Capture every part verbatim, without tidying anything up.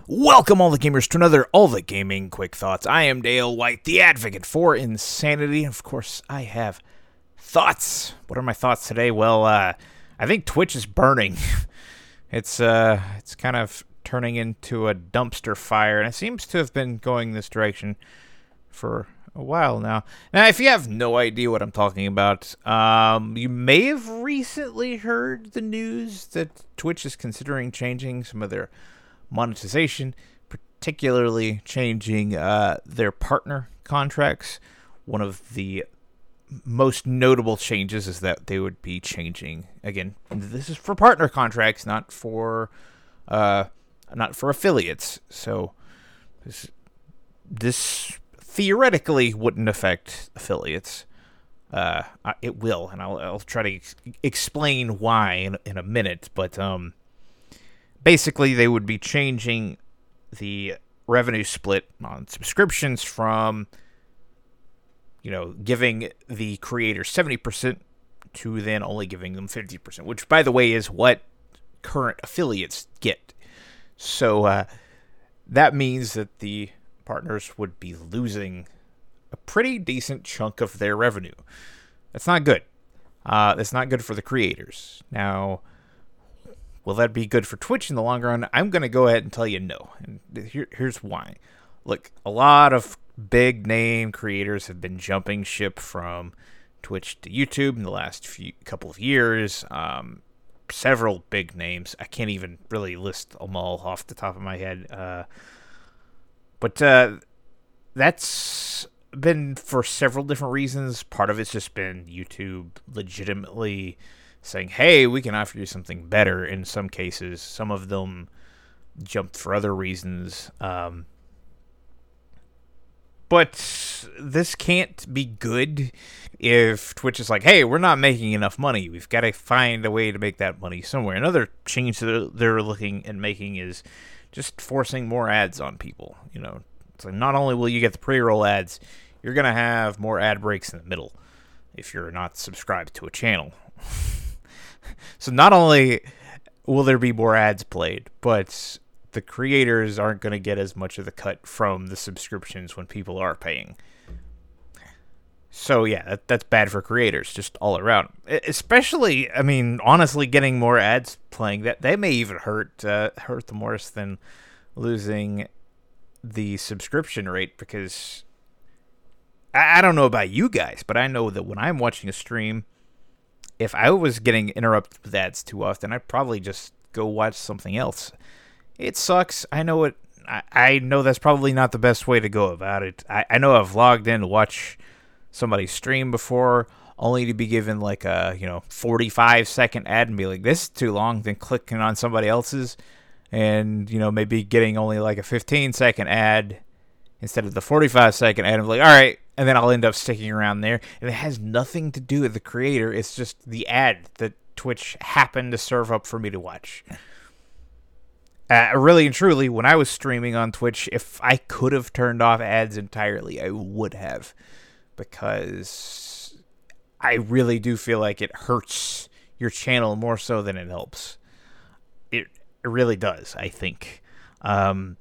Welcome, all the gamers, to another All the Gaming Quick Thoughts. I am Dale White, the advocate for insanity. Of course, I have thoughts. What are my thoughts today? Well, uh, I think Twitch is burning. it's uh, it's kind of turning into a dumpster fire, and it seems to have been going this direction for a while now. Now, if you have no idea what I'm talking about, um, you may have recently heard the news that Twitch is considering changing some of their monetization, particularly changing uh, their partner contracts. One of the most notable changes is that they would be changing, again, this is for partner contracts, not for uh, not for affiliates. So this, this theoretically wouldn't affect affiliates. Uh, it will, and I'll, I'll try to ex- explain why in, in a minute, but um. Basically, they would be changing the revenue split on subscriptions from, you know, giving the creator seventy percent to then only giving them fifty percent, which, by the way, is what current affiliates get. So uh, that means that the partners would be losing a pretty decent chunk of their revenue. That's not good. Uh, that's not good for the creators. Now, will that be good for Twitch in the long run? I'm going to go ahead and tell you no. And here, here's why. Look, a lot of big name creators have been jumping ship from Twitch to YouTube in the last few couple of years. Um, several big names. I can't even really list them all off the top of my head. Uh, but uh, that's been for several different reasons. Part of it's just been YouTube legitimately saying, hey, we can offer you something better in some cases. Some of them jumped for other reasons. Um, but this can't be good if Twitch is like, hey, we're not making enough money. We've got to find a way to make that money somewhere. Another change that they're looking at making is just forcing more ads on people. You know, it's like not only will you get the pre-roll ads, you're going to have more ad breaks in the middle if you're not subscribed to a channel. So not only will there be more ads played, but the creators aren't going to get as much of the cut from the subscriptions when people are paying. So yeah, that, that's bad for creators just all around. Especially, I mean, honestly, getting more ads playing, that that may even hurt uh, hurt them worse than losing the subscription rate, because I, I don't know about you guys, but I know that when I'm watching a stream, if I was getting interrupted with ads too often, I'd probably just go watch something else. It sucks. I know it. I, I know that's probably not the best way to go about it. I, I know I've logged in to watch somebody stream before, only to be given like a, you know, forty-five second ad and be like, this is too long, then clicking on somebody else's and, you know, maybe getting only like a fifteen second ad instead of the forty-five second ad. I'm like, all right. And then I'll end up sticking around there. And it has nothing to do with the creator. It's just the ad that Twitch happened to serve up for me to watch. Uh, really and truly, when I was streaming on Twitch, if I could have turned off ads entirely, I would have. Because I really do feel like it hurts your channel more so than it helps. It, it really does, I think. Um...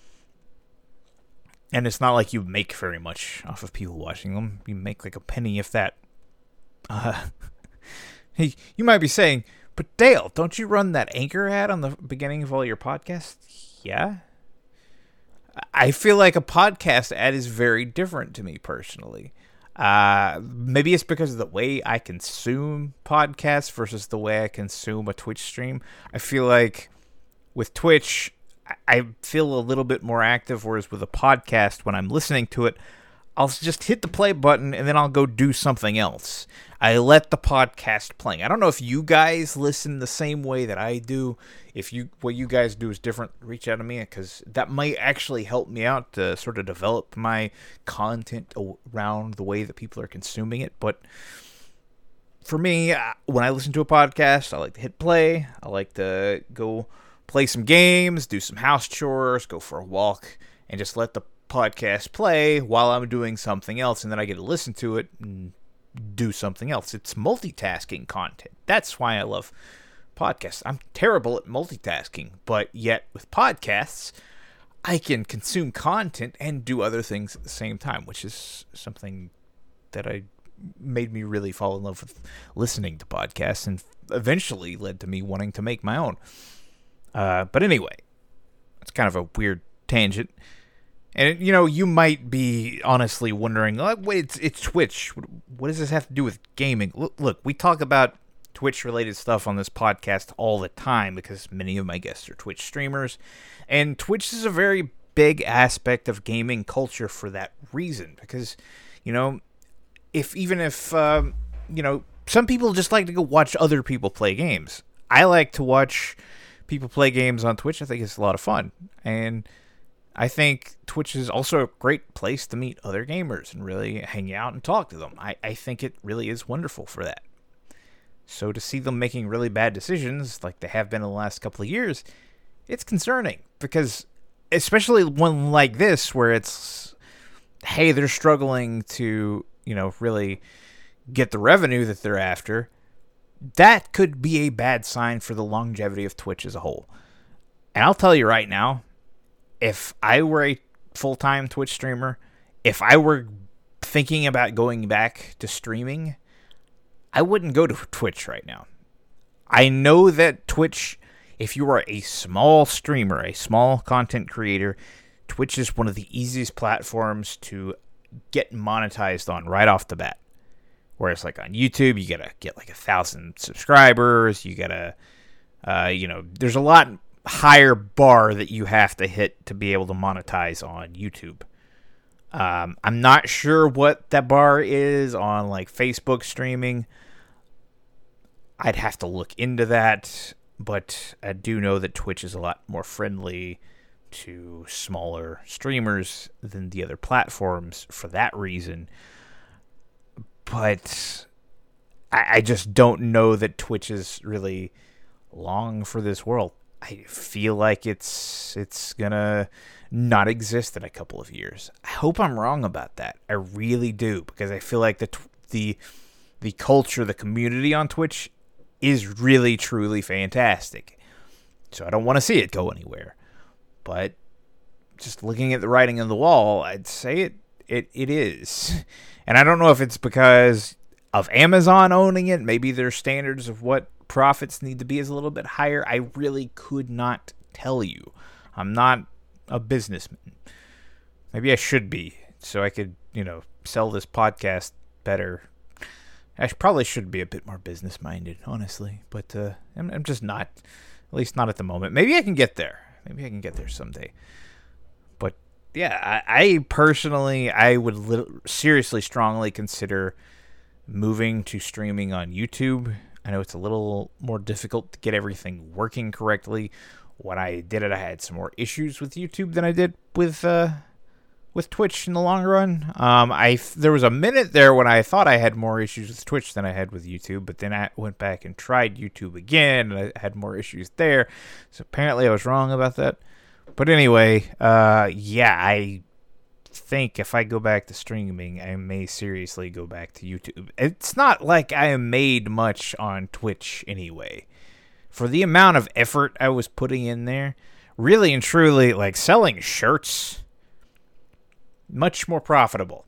And it's not like you make very much off of people watching them. You make like a penny, if that. Uh, hey, you might be saying, but Dale, don't you run that Anchor ad on the beginning of all your podcasts? Yeah. I feel like a podcast ad is very different to me personally. Uh, maybe it's because of the way I consume podcasts versus the way I consume a Twitch stream. I feel like with Twitch, I feel a little bit more active, whereas with a podcast, when I'm listening to it, I'll just hit the play button and then I'll go do something else. I let the podcast play. I don't know if you guys listen the same way that I do. If you what you guys do is different, reach out to me, because that might actually help me out to sort of develop my content around the way that people are consuming it. But for me, when I listen to a podcast, I like to hit play. I like to go play some games, do some house chores, go for a walk, and just let the podcast play while I'm doing something else, and then I get to listen to it and do something else. It's multitasking content. That's why I love podcasts. I'm terrible at multitasking, but yet with podcasts, I can consume content and do other things at the same time, which is something that I made me really fall in love with listening to podcasts and eventually led to me wanting to make my own. Uh, but anyway, it's kind of a weird tangent. And, you know, you might be honestly wondering, oh, wait, it's, it's Twitch. What does this have to do with gaming? Look, look, we talk about Twitch-related stuff on this podcast all the time because many of my guests are Twitch streamers. And Twitch is a very big aspect of gaming culture for that reason. Because, you know, if even if, um, you know, some people just like to go watch other people play games. I like to watch people play games on Twitch. I think it's a lot of fun. And I think Twitch is also a great place to meet other gamers and really hang out and talk to them. I, I think it really is wonderful for that. So to see them making really bad decisions like they have been in the last couple of years, it's concerning. Because especially one like this where it's, hey, they're struggling to, you know, really get the revenue that they're after, that could be a bad sign for the longevity of Twitch as a whole. And I'll tell you right now, if I were a full-time Twitch streamer, if I were thinking about going back to streaming, I wouldn't go to Twitch right now. I know that Twitch, if you are a small streamer, a small content creator, Twitch is one of the easiest platforms to get monetized on right off the bat. Whereas like on YouTube, you gotta get like a thousand subscribers. You gotta, uh, you know, there's a lot higher bar that you have to hit to be able to monetize on YouTube. Um, I'm not sure what that bar is on like Facebook streaming. I'd have to look into that, but I do know that Twitch is a lot more friendly to smaller streamers than the other platforms for that reason. But I, I just don't know that Twitch is really long for this world. I feel like it's it's gonna not exist in a couple of years. I hope I'm wrong about that. I really do, because I feel like the the the culture, the community on Twitch is really truly fantastic. So I don't want to see it go anywhere. But just looking at the writing on the wall, I'd say it it it is. And I don't know if it's because of Amazon owning it. Maybe their standards of what profits need to be is a little bit higher. I really could not tell you. I'm not a businessman. Maybe I should be, so I could, you know, sell this podcast better. I probably should be a bit more business-minded, honestly. But uh, I'm, I'm just not, at least not at the moment. Maybe I can get there. Maybe I can get there someday. But yeah, I, I personally, I would li- seriously, strongly consider moving to streaming on YouTube. I know it's a little more difficult to get everything working correctly. When I did it, I had some more issues with YouTube than I did with uh, with Twitch in the long run. Um, I there was a minute there when I thought I had more issues with Twitch than I had with YouTube, but then I went back and tried YouTube again, and I had more issues there. So apparently I was wrong about that. But anyway, uh, yeah, I think if I go back to streaming, I may seriously go back to YouTube. It's not like I made much on Twitch anyway. For the amount of effort I was putting in there, really and truly, like selling shirts, much more profitable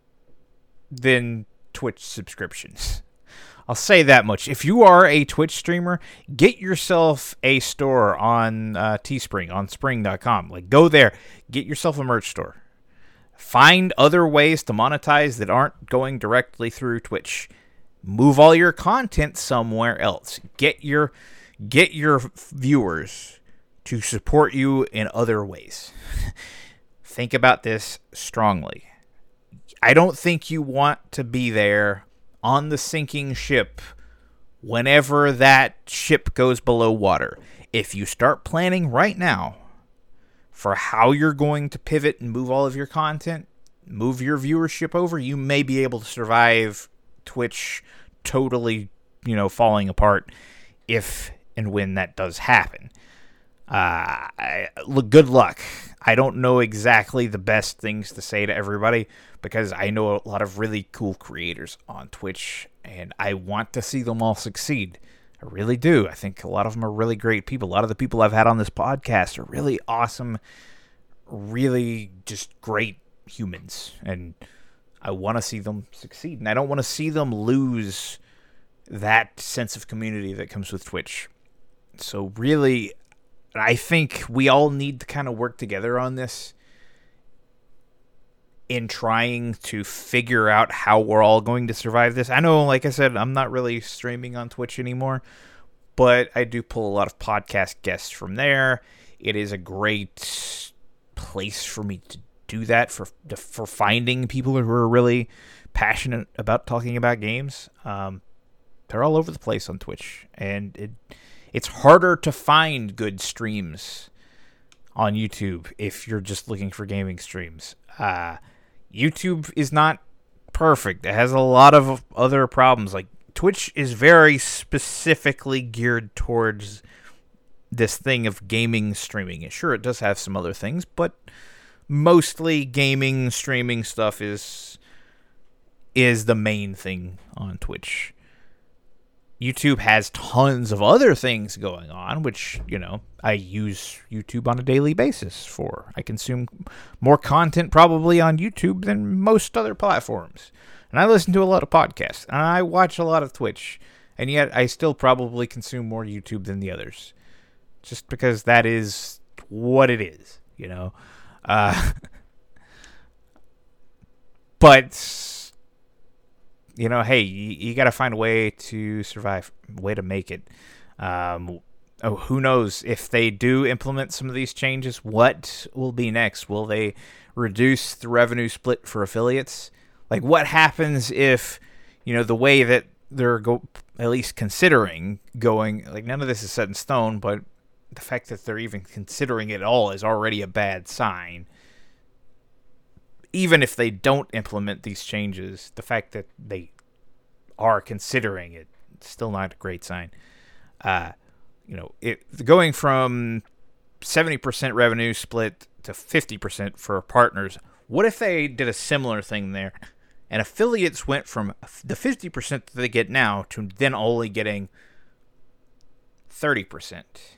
than Twitch subscriptions. I'll say that much. If you are a Twitch streamer, get yourself a store on uh, Teespring, on spring dot com. Like, go there, get yourself a merch store. Find other ways to monetize that aren't going directly through Twitch. Move all your content somewhere else. Get your get your viewers to support you in other ways. Think about this strongly. I don't think you want to be there on the sinking ship whenever that ship goes below water. If you start planning right now for how you're going to pivot and move all of your content, move your viewership over, you may be able to survive Twitch totally, you know, falling apart if and when that does happen. Uh, I, look, good luck. I don't know exactly the best things to say to everybody because I know a lot of really cool creators on Twitch and I want to see them all succeed. I really do. I think a lot of them are really great people. A lot of the people I've had on this podcast are really awesome, really just great humans, and I want to see them succeed, and I don't want to see them lose that sense of community that comes with Twitch. So really, I think we all need to kind of work together on this in trying to figure out how we're all going to survive this. I know, like I said, I'm not really streaming on Twitch anymore, but I do pull a lot of podcast guests from there. It is a great place for me to do that, for for finding people who are really passionate about talking about games. Um, they're all over the place on Twitch, and it it's harder to find good streams on YouTube if you're just looking for gaming streams. Uh, YouTube is not perfect. It has a lot of other problems. Like, Twitch is very specifically geared towards this thing of gaming streaming. Sure, it does have some other things, but mostly gaming streaming stuff is is the main thing on Twitch. YouTube has tons of other things going on, which, you know, I use YouTube on a daily basis for. I consume more content probably on YouTube than most other platforms. And I listen to a lot of podcasts, and I watch a lot of Twitch, and yet I still probably consume more YouTube than the others. Just because that is what it is, you know. Uh, but, you know, hey, you, you got to find a way to survive, a way to make it. Um, oh, who knows if they do implement some of these changes, what will be next? Will they reduce the revenue split for affiliates? Like, what happens if, you know, the way that they're go at least considering going, like, none of this is set in stone, but the fact that they're even considering it at all is already a bad sign. Even if they don't implement these changes, the fact that they are considering it, it's still not a great sign. Uh, you know, it going from seventy percent revenue split to fifty percent for partners. What if they did a similar thing there, and affiliates went from the fifty percent that they get now to then only getting thirty percent?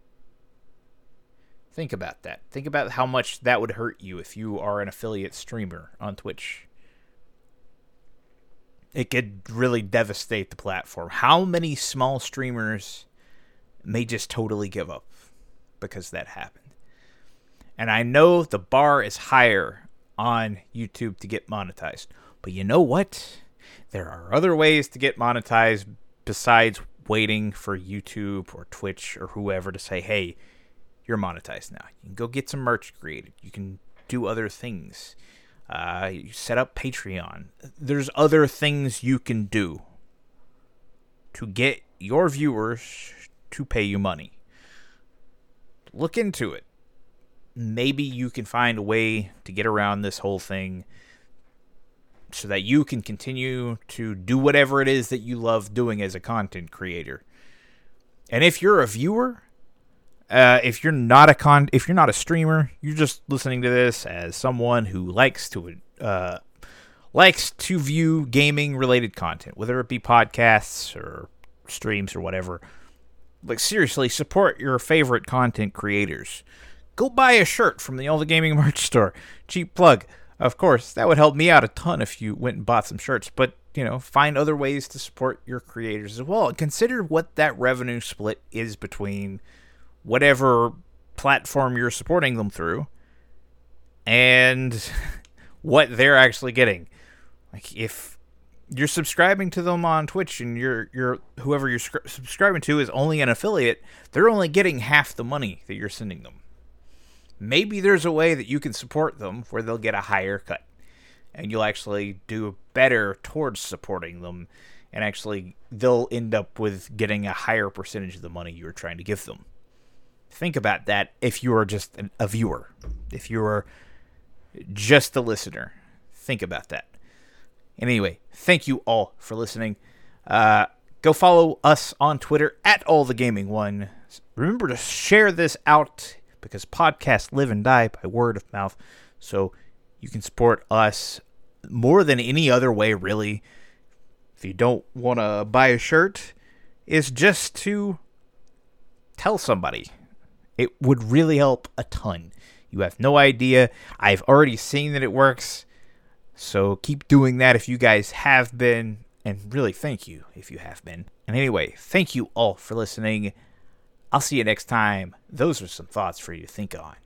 Think about that. Think about how much that would hurt you if you are an affiliate streamer on Twitch. It could really devastate the platform. How many small streamers may just totally give up because that happened? And I know the bar is higher on YouTube to get monetized. But you know what? There are other ways to get monetized besides waiting for YouTube or Twitch or whoever to say, hey, you're monetized now. You can go get some merch created. You can do other things. Uh, you set up Patreon. There's other things you can do to get your viewers to pay you money. Look into it. Maybe you can find a way to get around this whole thing so that you can continue to do whatever it is that you love doing as a content creator. And if you're a viewer, Uh, if you're not a con, if you're not a streamer, you're just listening to this as someone who likes to, uh, likes to view gaming-related content, whether it be podcasts or streams or whatever. Like, seriously, support your favorite content creators. Go buy a shirt from the All the Gaming merch store. Cheap plug. Of course, that would help me out a ton if you went and bought some shirts. But, you know, find other ways to support your creators as well. And consider what that revenue split is between whatever platform you're supporting them through and what they're actually getting. Like, if you're subscribing to them on Twitch and you're you're whoever you're scri- subscribing to is only an affiliate, they're only getting half the money that you're sending them. Maybe there's a way that you can support them where they'll get a higher cut and you'll actually do better towards supporting them, and actually they'll end up with getting a higher percentage of the money you're trying to give them. Think about that if you are just an, a viewer. If you are just a listener, think about that. Anyway, thank you all for listening. Uh, go follow us on Twitter at All The Gaming One. Remember to share this out because podcasts live and die by word of mouth. So you can support us more than any other way, really. If you don't want to buy a shirt, is just to tell somebody. It would really help a ton. You have no idea. I've already seen that it works. So keep doing that if you guys have been. And really, thank you if you have been. And anyway, thank you all for listening. I'll see you next time. Those are some thoughts for you to think on.